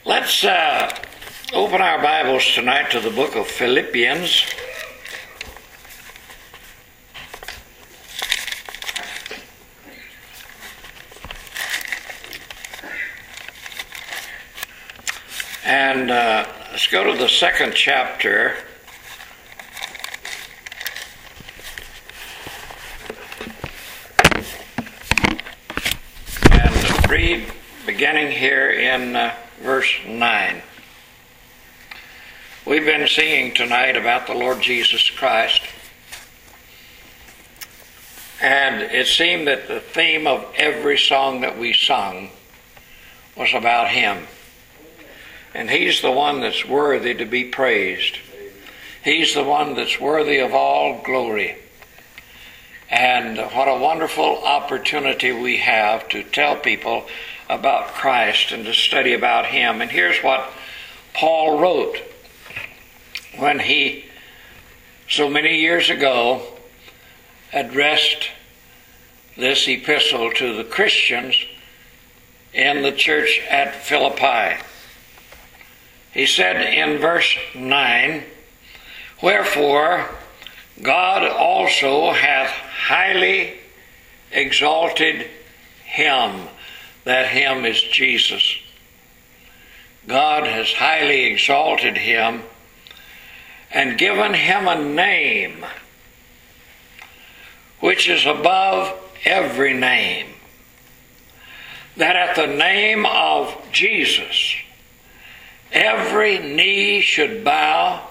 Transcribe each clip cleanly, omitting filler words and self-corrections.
Let's open our Bibles tonight to the book of Philippians. And let's go to the second chapter. And read beginning here in verse 9. We've been singing tonight about the Lord Jesus Christ. And it seemed that the theme of every song that we sung was about Him. And He's the one that's worthy to be praised. He's the one that's worthy of all glory. And what a wonderful opportunity we have to tell people about Christ and to study about Him. And here's what Paul wrote when he, so many years ago, addressed this epistle to the Christians in the church at Philippi. He said in verse 9, "Wherefore God also hath highly exalted Him." That Him is Jesus. God has highly exalted Him and given Him a name which is above every name, that at the name of Jesus every knee should bow,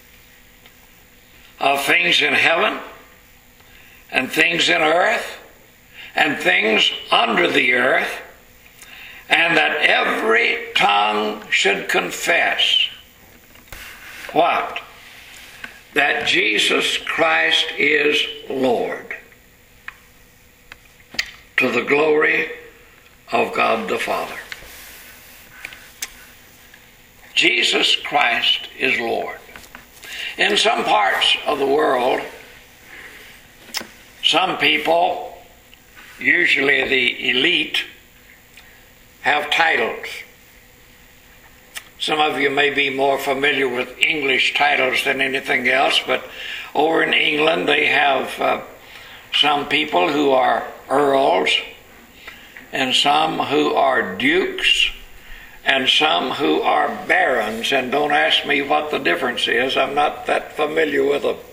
of things in heaven and things in earth and things under the earth, and that every tongue should confess what? That Jesus Christ is Lord, to the glory of God the Father. Jesus Christ is Lord. In some parts of the world, some people, usually the elite, have titles. Some of you may be more familiar with English titles than anything else, but over in England they have some people who are earls, and some who are dukes, and some who are barons. And don't ask me what the difference is. I'm not that familiar with them.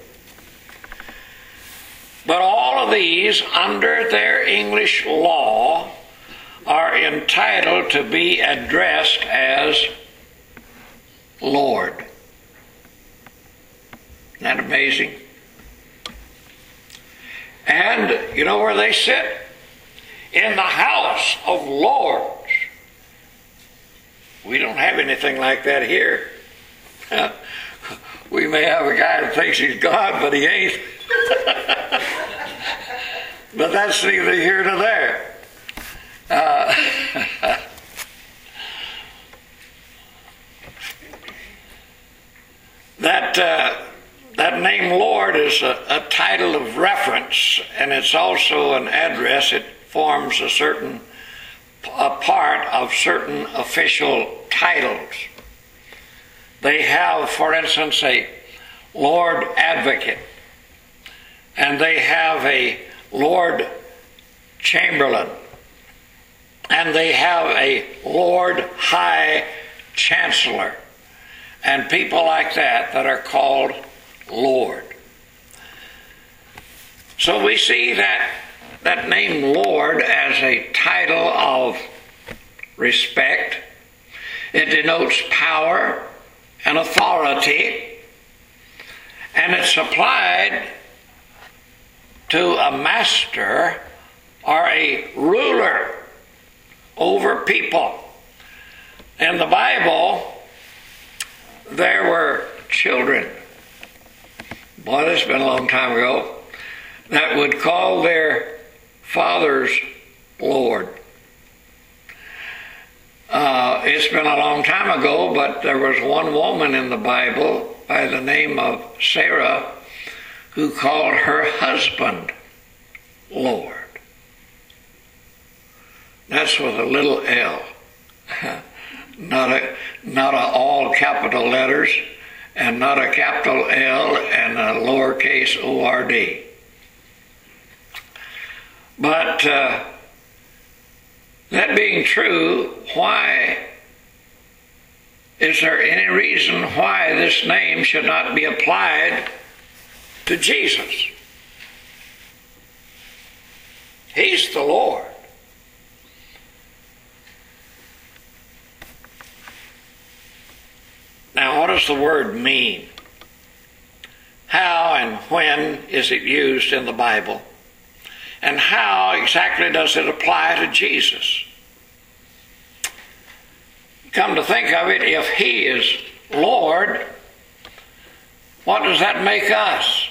But all of these, under their English law, are entitled to be addressed as Lord. Isn't that amazing? And you know where they sit? In the House of Lords. We don't have anything like that here. We may have a guy that thinks he's God, but he ain't. But that's neither here nor there. That name Lord is a title of reference, and it's also an address. It forms a part of certain official titles. They have, for instance, a Lord Advocate, and they have a Lord Chamberlain, and they have a Lord High Chancellor, and people like that are called Lord. So we see that name Lord as a title of respect. It denotes power and authority, and it's applied to a master or a ruler over people. In the Bible, there were children, boy, this has been a long time ago, that would call their fathers Lord. It's been a long time ago, but there was one woman in the Bible by the name of Sarah who called her husband Lord. That's with a little L. not a all capital letters, and not a capital L and a lowercase O-R-D. But that being true, why is there any reason why this name should not be applied to Jesus? He's the Lord. Now, what does the word mean? How and when is it used in the Bible? And how exactly does it apply to Jesus? Come to think of it, if He is Lord, what does that make us?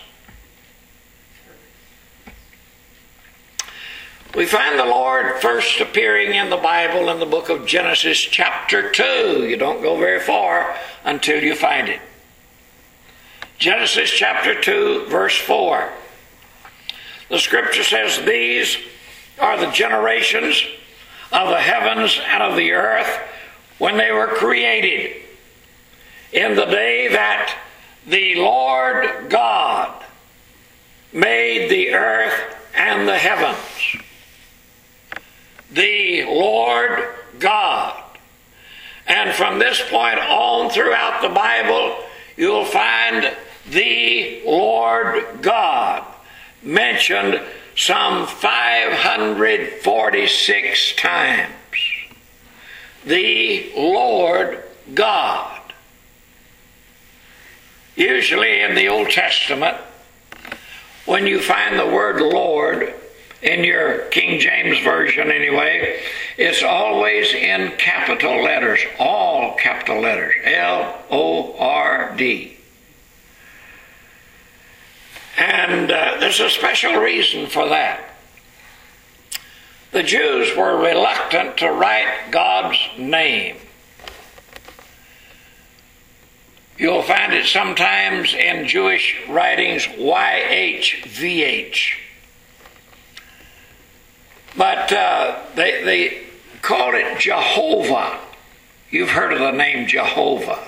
We find the Lord first appearing in the Bible in the book of Genesis chapter 2. You don't go very far until you find it. Genesis chapter 2, verse 4. The scripture says, "These are the generations of the heavens and of the earth when they were created, in the day that the Lord God made the earth and the heavens." The Lord God. And from this point on throughout the Bible, you'll find the Lord God mentioned some 546 times. The Lord God. Usually in the Old Testament, when you find the word Lord, in your King James Version anyway, it's always in capital letters, all capital letters, L-O-R-D. And there's a special reason for that. The Jews were reluctant to write God's name. You'll find it sometimes in Jewish writings, YHVH. But they called it Jehovah. You've heard of the name Jehovah.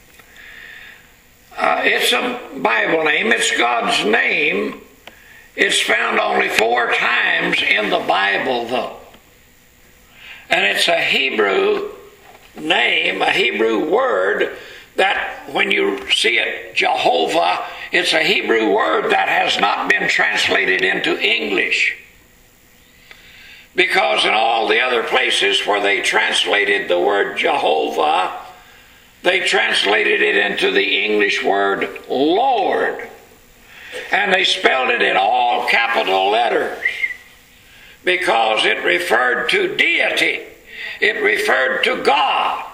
It's a Bible name. It's God's name. It's found only 4 times in the Bible, though. And it's a Hebrew name, a Hebrew word that when you see it, Jehovah, it's a Hebrew word that has not been translated into English. Because in all the other places where they translated the word Jehovah, they translated it into the English word Lord. And they spelled it in all capital letters because it referred to deity. It referred to God.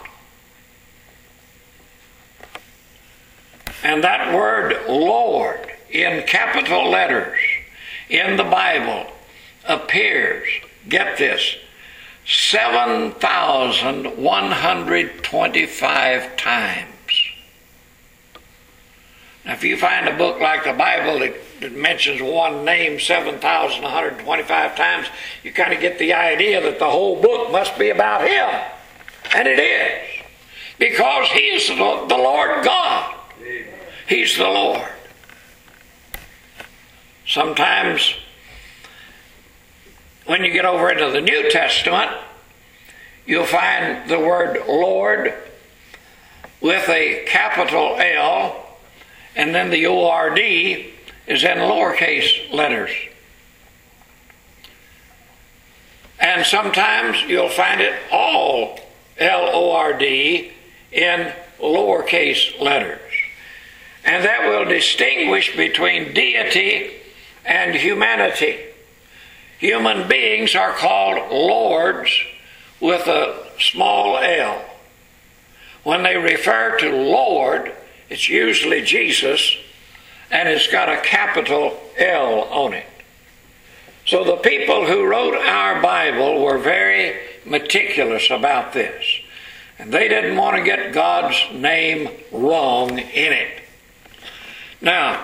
And that word Lord in capital letters in the Bible appears, get this, 7,125 times. Now, if you find a book like the Bible that mentions one name 7,125 times, you kind of get the idea that the whole book must be about Him. And it is. Because He is the Lord God. He's the Lord. Sometimes when you get over into the New Testament, you'll find the word Lord with a capital L, and then the O-R-D is in lowercase letters. And sometimes you'll find it all L-O-R-D in lowercase letters. And that will distinguish between deity and humanity. Human beings are called lords with a small l. When they refer to Lord, it's usually Jesus, and it's got a capital L on it. So the people who wrote our Bible were very meticulous about this. And they didn't want to get God's name wrong in it. Now,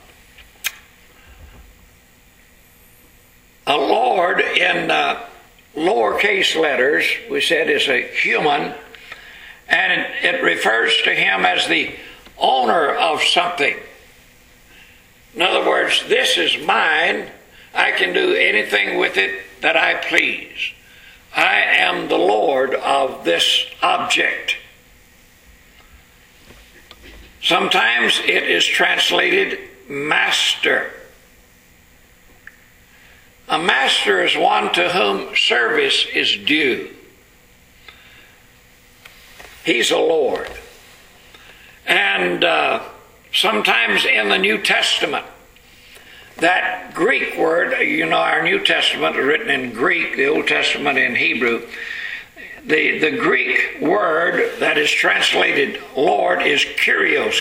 a Lord in lowercase letters, we said, is a human, and it refers to him as the owner of something. In other words, this is mine. I can do anything with it that I please. I am the Lord of this object. Sometimes it is translated master. A master is one to whom service is due. He's a Lord. And sometimes in the New Testament, that Greek word, our New Testament is written in Greek, the Old Testament in Hebrew. The Greek word that is translated Lord is Kyrios,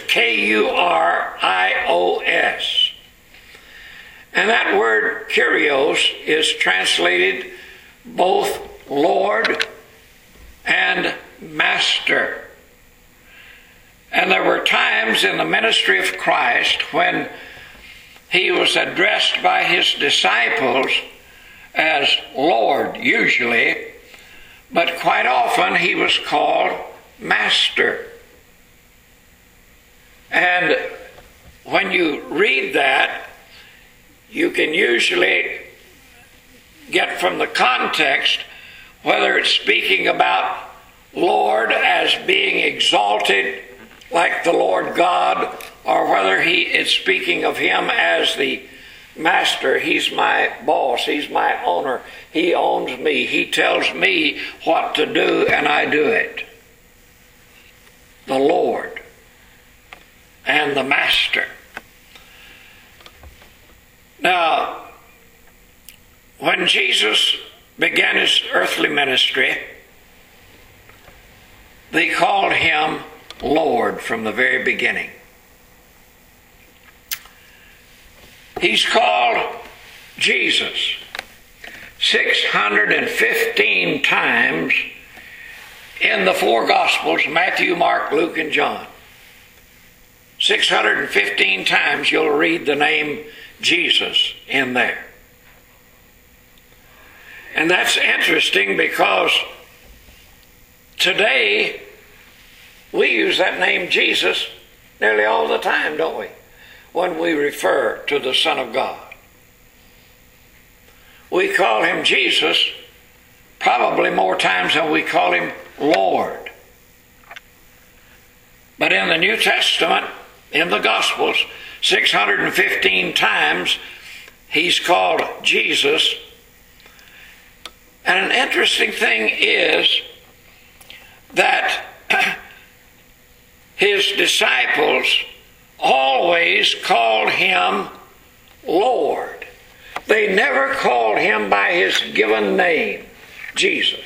K-U-R-I-O-S. And that word Kyrios is translated both Lord and Master. And there were times in the ministry of Christ when he was addressed by his disciples as Lord, usually, but quite often he was called Master. And when you read that, you can usually get from the context whether it's speaking about Lord as being exalted like the Lord God, or whether it's speaking of him as the master. He's my boss. He's my owner. He owns me. He tells me what to do, and I do it. The Lord and the Master. Now, when Jesus began his earthly ministry, they called him Lord from the very beginning. He's called Jesus 615 times in the four Gospels, Matthew, Mark, Luke, and John. 615 times you'll read the name Jesus in there. And that's interesting because today we use that name Jesus nearly all the time, don't we? When we refer to the Son of God. We call him Jesus probably more times than we call him Lord. But in the New Testament, in the Gospels, 615 times he's called Jesus. And an interesting thing is that his disciples always called him Lord. They never called him by his given name, Jesus.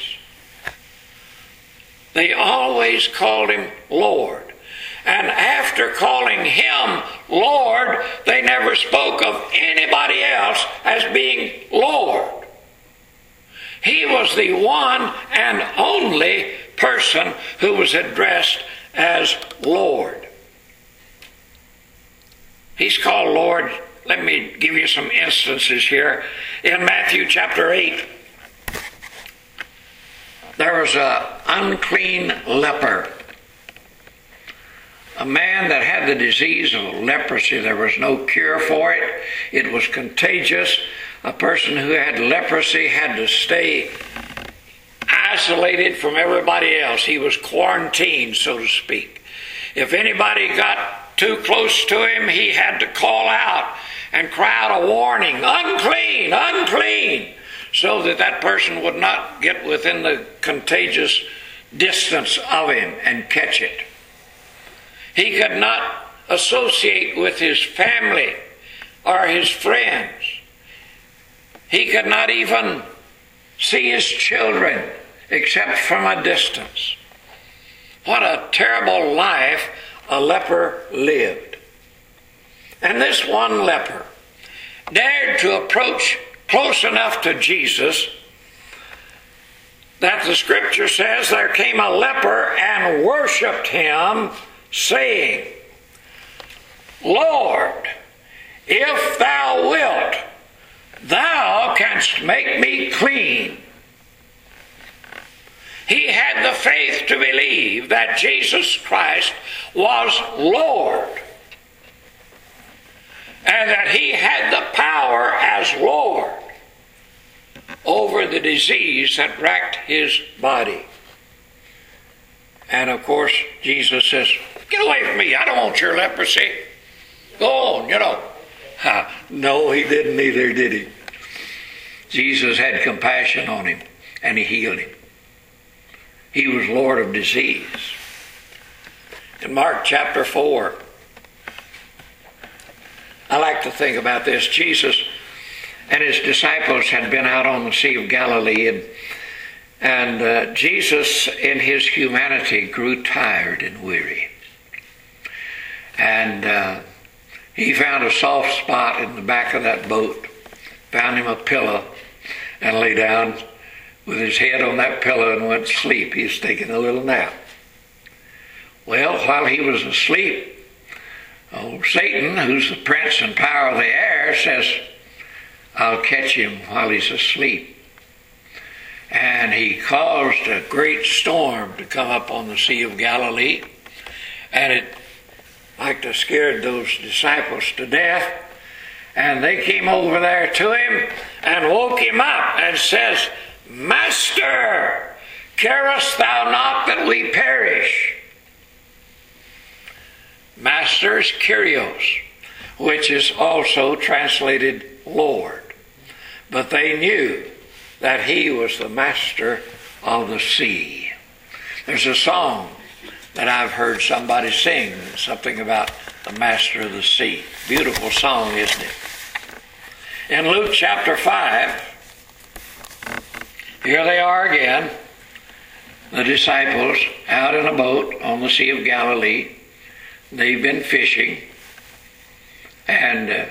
They always called him Lord. And after calling him Lord, they never spoke of anybody else as being Lord. He was the one and only person who was addressed as Lord. He's called Lord. Let me give you some instances here. In Matthew chapter 8, there was an unclean leper. A man that had the disease of leprosy. There was no cure for it. It was contagious. A person who had leprosy had to stay isolated from everybody else. He was quarantined, so to speak. If anybody got too close to him, he had to call out and cry out a warning, unclean, unclean, so that that person would not get within the contagious distance of him and catch it. He could not associate with his family or his friends. He could not even see his children except from a distance. What a terrible life a leper lived. And this one leper dared to approach close enough to Jesus that the scripture says there came a leper and worshiped him, saying, Lord, if thou wilt, thou canst make me clean. He had the faith to believe that Jesus Christ was Lord, and that he had the power as Lord over the disease that racked his body. And of course, Jesus says, "Get away from me. I don't want your leprosy. Go on, you know." No, he didn't either, did he? Jesus had compassion on him, and he healed him. He was Lord of disease. In Mark chapter 4, I like to think about this. Jesus and his disciples had been out on the Sea of Galilee, and Jesus in his humanity grew tired and weary. And he found a soft spot in the back of that boat, found him a pillow, and lay down with his head on that pillow and went to sleep. He was taking a little nap. Well, while he was asleep, old Satan, who's the prince and power of the air, says, "I'll catch him while he's asleep." And he caused a great storm to come up on the Sea of Galilee, and it like to scared those disciples to death. And they came over there to him and woke him up and says, "Master, carest thou not that we perish?" Master is Kyrios, which is also translated Lord. But they knew that he was the master of the sea. There's a song that I've heard somebody sing, something about the master of the sea. Beautiful song, isn't it? In Luke chapter 5, here they are again, the disciples out in a boat on the Sea of Galilee. They've been fishing, and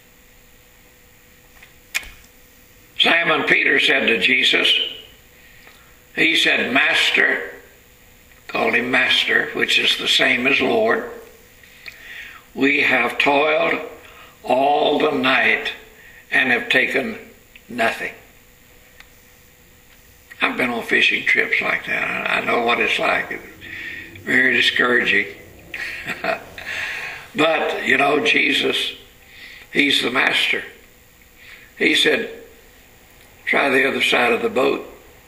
Simon Peter said to Jesus, he said, "Master," called him Master, which is the same as Lord, "we have toiled all the night and have taken nothing." I've been on fishing trips like that. I know what it's like. It's very discouraging. But, you know, Jesus, he's the master. He said, "Try the other side of the boat."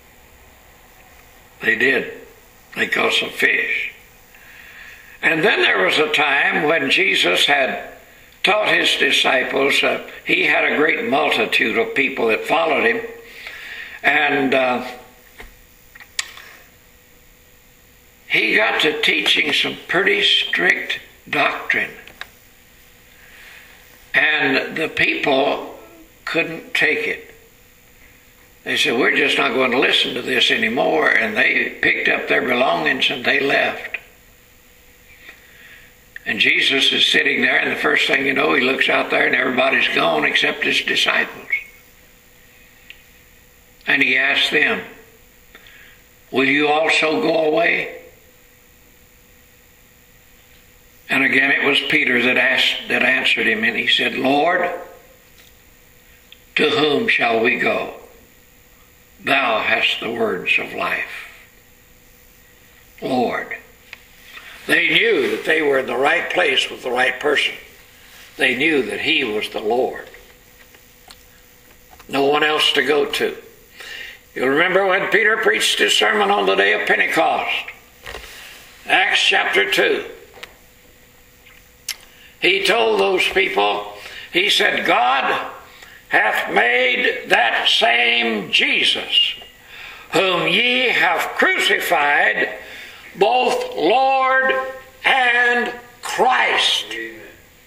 They did. They caught some fish. And then there was a time when Jesus had taught his disciples. He had a great multitude of people that followed him. And he got to teaching some pretty strict doctrine. And the people couldn't take it. They said, "We're just not going to listen to this anymore." And they picked up their belongings and they left. And Jesus is sitting there, and the first thing you know, he looks out there and everybody's gone except his disciples. And he asked them, "Will you also go away?" And again it was Peter that answered him, and he said, "Lord, to whom shall we go? Thou hast the words of life." Lord. They knew that they were in the right place with the right person. They knew that he was the Lord. No one else to go to. You'll remember when Peter preached his sermon on the day of Pentecost. Acts chapter 2. He told those people, he said, "God hath made that same Jesus, whom ye have crucified, both Lord and Christ." Amen.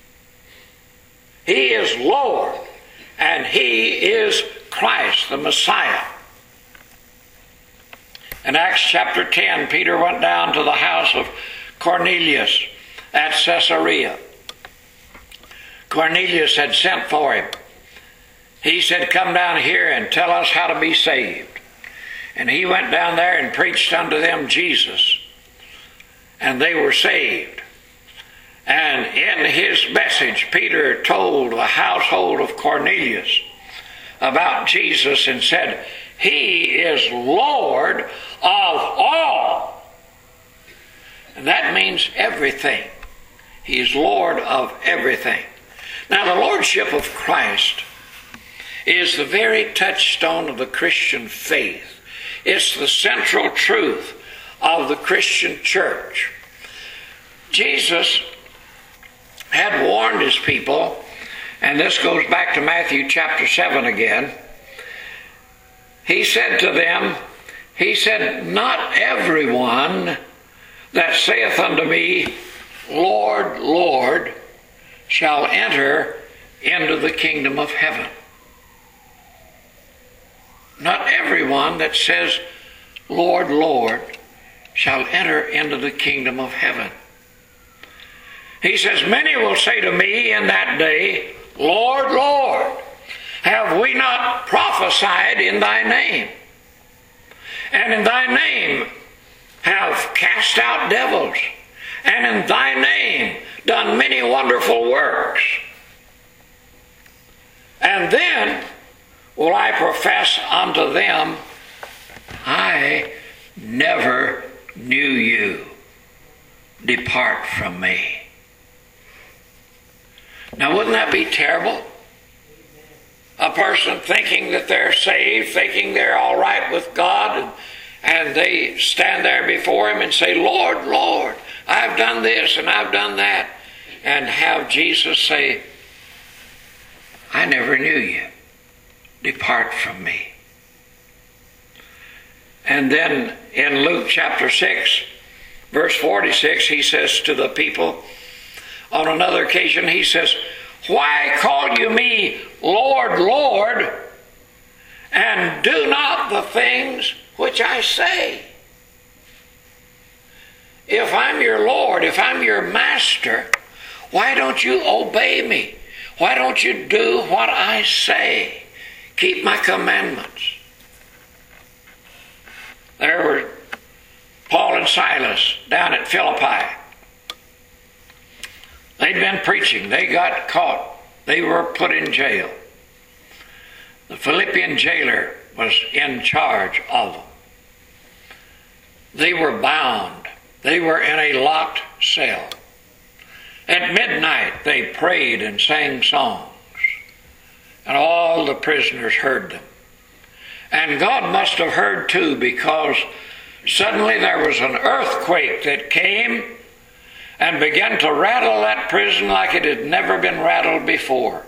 He is Lord, and he is Christ, the Messiah. In Acts chapter 10, Peter went down to the house of Cornelius at Caesarea. Cornelius had sent for him. He said, "Come down here and tell us how to be saved." And he went down there and preached unto them Jesus. And they were saved. And in his message, Peter told the household of Cornelius about Jesus and said, "He is Lord of That means everything. He is Lord of everything. Now, the Lordship of Christ is the very touchstone of the Christian faith. It's the central truth of the Christian church. Jesus had warned his people, and this goes back to Matthew chapter 7 again. He said to them, he said, "Not everyone that saith unto me, Lord, Lord, shall enter into the kingdom of heaven." Not everyone that says, Lord, Lord, shall enter into the kingdom of heaven. He says, "Many will say to me in that day, Lord, Lord, have we not prophesied in thy name? And in thy name have cast out devils, and in thy name done many wonderful works. And then will I profess unto them, I never knew you. Depart from me." Now, wouldn't that be terrible? A person thinking that they're saved, thinking they're all right with God, and they stand there before him and say, Lord, Lord, I've done this and I've done that, and have Jesus say, I never knew you. Depart from me. And then in Luke chapter 6, verse 46, he says to the people, on another occasion, he says, "Why call you me Lord, Lord, and do not the things which I say?" If I'm your Lord, if I'm your master, why don't you obey me? Why don't you do what I say? Keep my commandments. There were Paul and Silas down at Philippi. They'd been preaching. They got caught. They were put in jail. The Philippian jailer was in charge of them. They were bound. They were in a locked cell. At midnight, they prayed and sang songs, and all the prisoners heard them. And God must have heard too, because suddenly there was an earthquake that came and began to rattle that prison like it had never been rattled before.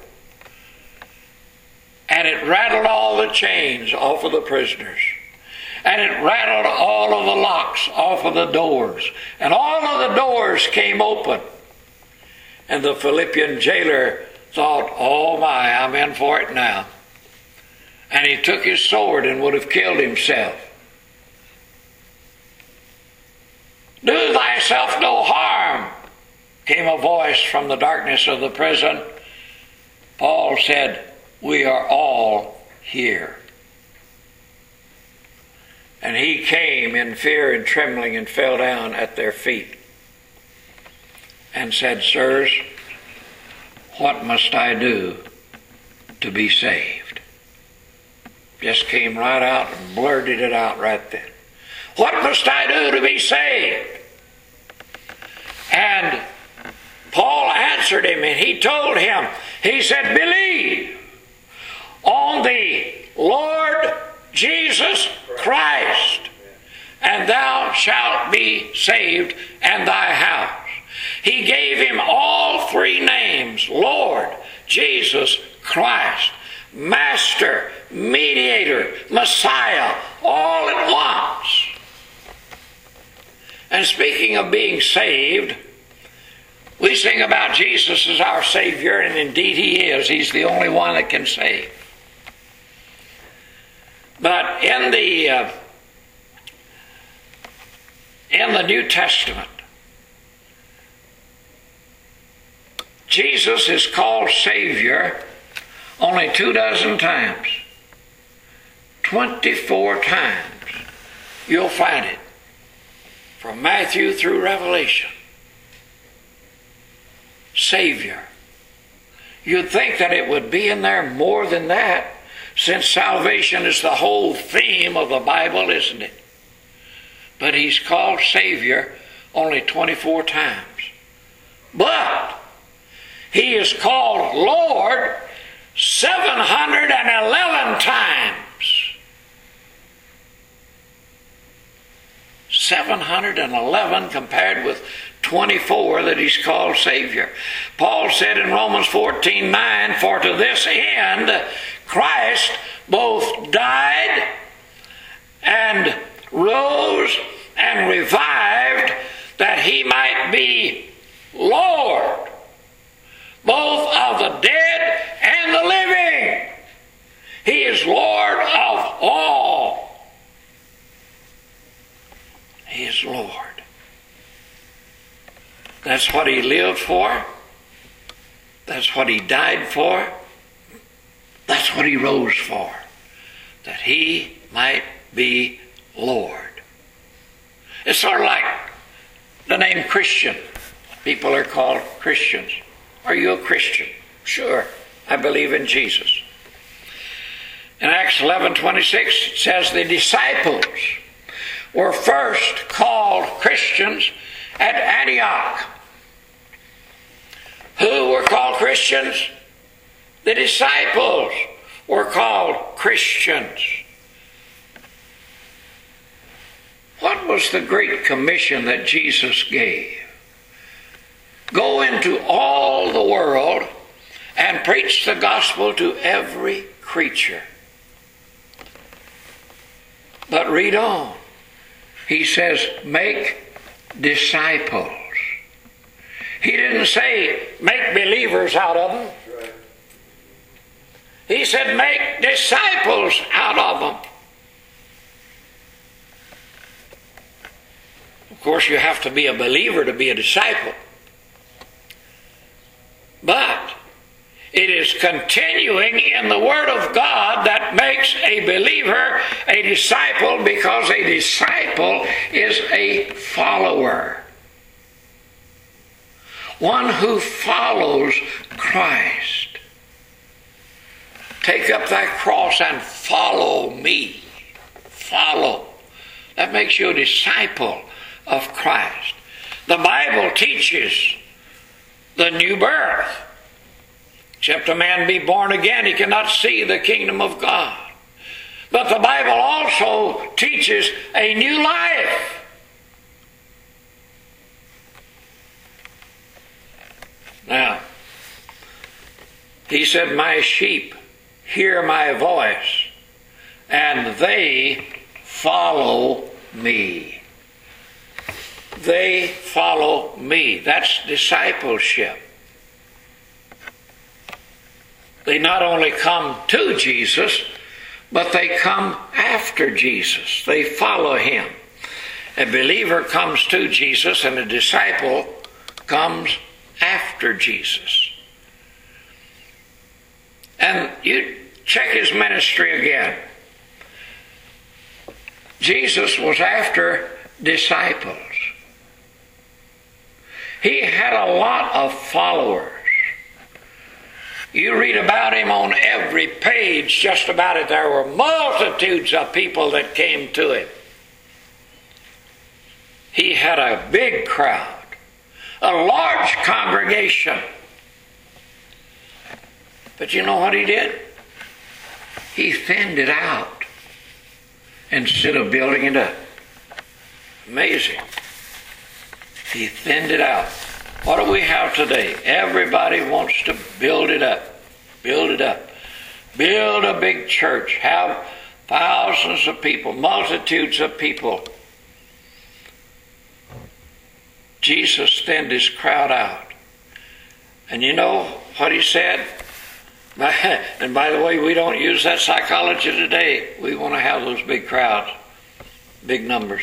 And it rattled all the chains off of the prisoners. And it rattled all of the locks off of the doors. And all of the doors came open. And the Philippian jailer thought, oh my, I'm in for it now. And he took his sword and would have killed himself. "Do thyself no harm," came a voice from the darkness of the prison. Paul said, "We are all here." And he came in fear and trembling and fell down at their feet and said, "Sirs, what must I do to be saved?" Just came right out and blurted it out right then. What must I do to be saved? And Paul answered him, and he told him, he said, "Believe on the Lord Jesus Christ, and thou shalt be saved and thy house." He gave him all three names: Lord, Jesus Christ, Master, Mediator, Messiah, all at once. And speaking of being saved, we sing about Jesus as our Savior, and indeed He is. He's the only one that can save. But in the New Testament, Jesus is called Savior only 24 times. 24 times you'll find it, from Matthew through Revelation. Savior. You'd think that it would be in there more than that, since salvation is the whole theme of the Bible, isn't it? But He's called Savior only 24 times. But he is called Lord 711 times. 711 compared with 24 that he's called Savior. Paul said in Romans 14:9, "For to this end Christ both died and rose and revived, that he might be Lord, both of the dead and the living." He is Lord of all. He is Lord. That's what he lived for. That's what he died for. That's what he rose for. That he might be Lord. It's sort of like the name Christian. People are called Christians. Are you a Christian? Sure, I believe in Jesus. In Acts 11:26 it says the disciples were first called Christians at Antioch. Who were called Christians? The disciples were called Christians. What was the great commission that Jesus gave? Go into all the world and preach the gospel to every creature. But read on. He says, make disciples. He didn't say, make believers out of them. He said, make disciples out of them. Of course, you have to be a believer to be a disciple. But it is continuing in the Word of God that makes a believer a disciple, because a disciple is a follower. One who follows Christ. Take up thy cross and follow me. Follow. That makes you a disciple of Christ. The Bible teaches the new birth. Except a man be born again, he cannot see the kingdom of God. But the Bible also teaches a new life. Now, he said, my sheep hear my voice, and they follow me. They follow me. That's discipleship. They not only come to Jesus, but they come after Jesus. They follow him. A believer comes to Jesus, and a disciple comes after Jesus. And you check his ministry again. Jesus was after disciples. He had a lot of followers. You read about him on every page, just about it. There were multitudes of people that came to him. He had a big crowd, a large congregation. But you know what he did? He thinned it out instead of building it up. Amazing. He thinned it out. What do we have today? Everybody wants to build it up. Build it up. Build a big church. Have thousands of people, multitudes of people. Jesus thinned his crowd out. And you know what he said? And by the way, we don't use that psychology today. We want to have those big crowds, big numbers.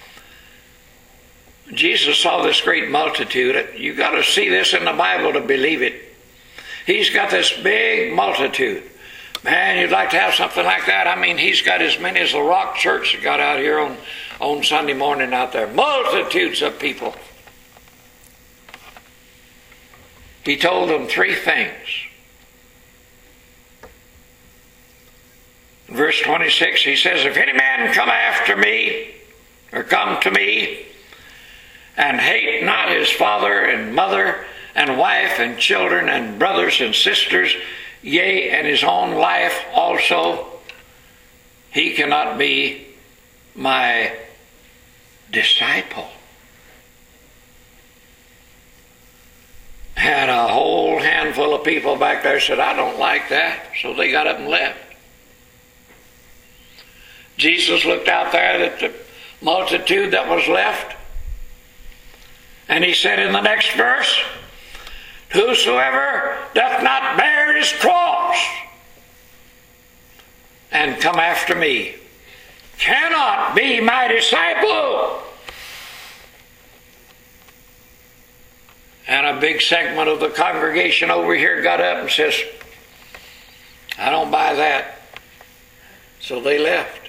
Jesus saw this great multitude. You got to see this in the Bible to believe it. He's got this big multitude. Man, you'd like to have something like that. I mean, he's got as many as the Rock Church that got out here on Sunday morning out there. Multitudes of people. He told them three things. In verse 26, he says, if any man come after me, or come to me, and hate not his father and mother and wife and children and brothers and sisters, yea, and his own life also, he cannot be my disciple. And a whole handful of people back there said, I don't like that. So they got up and left. Jesus looked out there at the multitude that was left, and he said in the next verse, whosoever doth not bear his cross and come after me cannot be my disciple. And a big segment of the congregation over here got up and says, I don't buy that. So they left.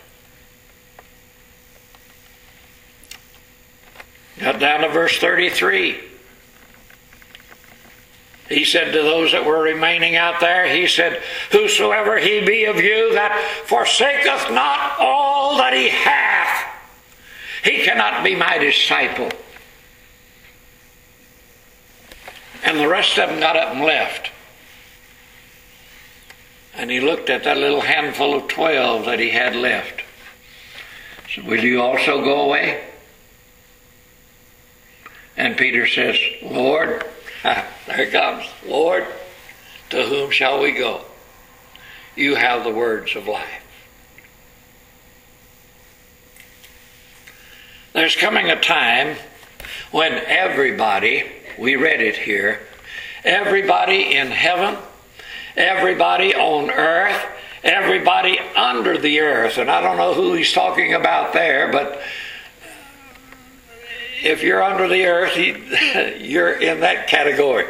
Got down to verse 33. He said to those that were remaining out there, he said, whosoever he be of you that forsaketh not all that he hath, he cannot be my disciple. And the rest of them got up and left. And he looked at that little handful of 12 that he had left. He said, will you also go away? And Peter says, Lord, there it comes, Lord, to whom shall we go? You have the words of life. There's coming a time when everybody, we read it here, everybody in heaven, everybody on earth, everybody under the earth, and I don't know who he's talking about there, but if you're under the earth, you're in that category.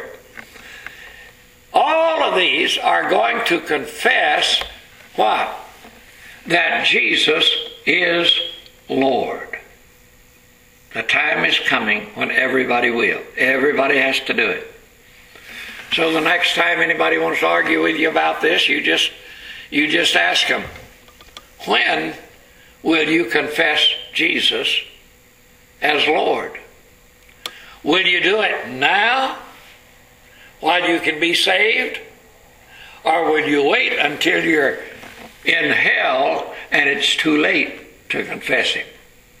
All of these are going to confess what? That Jesus is Lord. The time is coming when everybody will. Everybody has to do it. So the next time anybody wants to argue with you about this, you just ask them, when will you confess Jesus as Lord? Will you do it now while you can be saved? Or will you wait until you're in hell and it's too late to confess Him?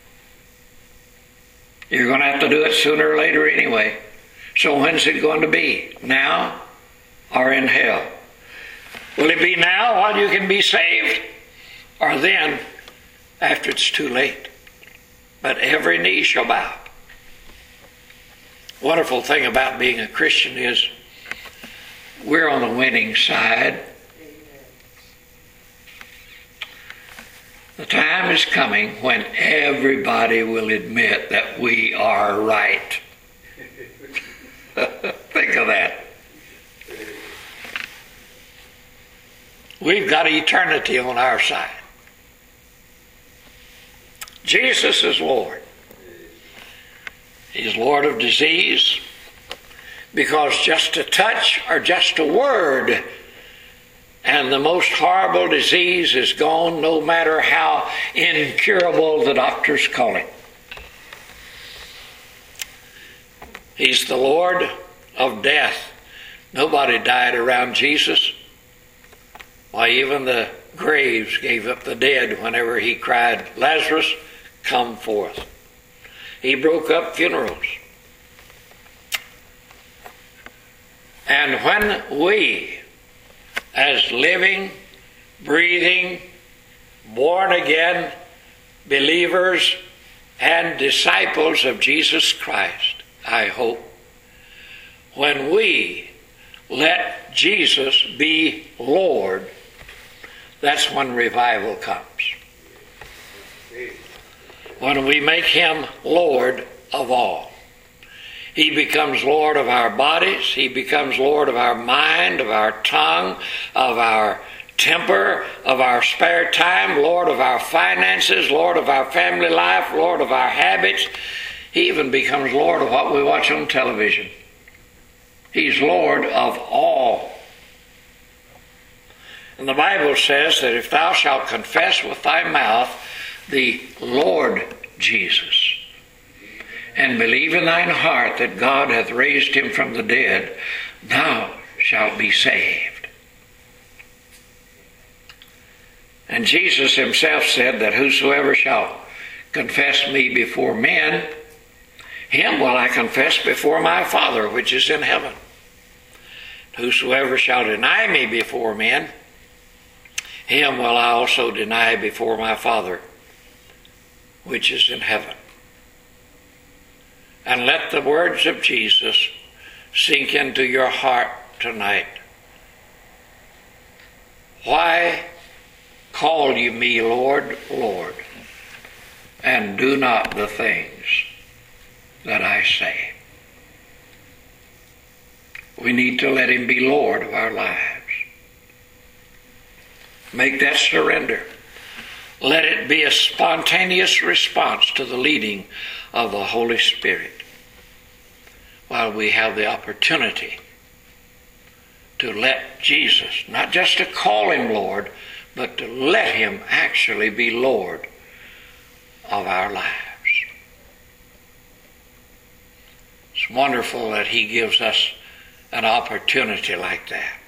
You're going to have to do it sooner or later anyway. So when's it going to be? Now or in hell? Will it be now while you can be saved? Or then after it's too late? But every knee shall bow. Wonderful thing about being a Christian is we're on the winning side. The time is coming when everybody will admit that we are right. Think of that. We've got eternity on our side. Jesus is Lord. He's Lord of disease, because just a touch or just a word and the most horrible disease is gone, no matter how incurable the doctors call it. He's the Lord of death. Nobody died around Jesus. Why, even the graves gave up the dead whenever he cried, Lazarus, come forth. He broke up funerals. And when we, as living, breathing, born again believers and disciples of Jesus Christ, I hope, when we let Jesus be Lord, that's when revival comes. When we make Him Lord of all. He becomes Lord of our bodies. He becomes Lord of our mind, of our tongue, of our temper, of our spare time, Lord of our finances, Lord of our family life, Lord of our habits. He even becomes Lord of what we watch on television. He's Lord of all. And the Bible says that if thou shalt confess with thy mouth the Lord Jesus, and believe in thine heart that God hath raised him from the dead, thou shalt be saved. And Jesus himself said that whosoever shall confess me before men, him will I confess before my Father which is in heaven. Whosoever shall deny me before men, him will I also deny before my Father which is in heaven. And let the words of Jesus sink into your heart tonight. Why call you me Lord, Lord, and do not the things that I say? We need to let him be Lord of our lives. Make that surrender. Let it be a spontaneous response to the leading of the Holy Spirit while we have the opportunity to let Jesus, not just to call him Lord, but to let him actually be Lord of our lives. It's wonderful that he gives us an opportunity like that.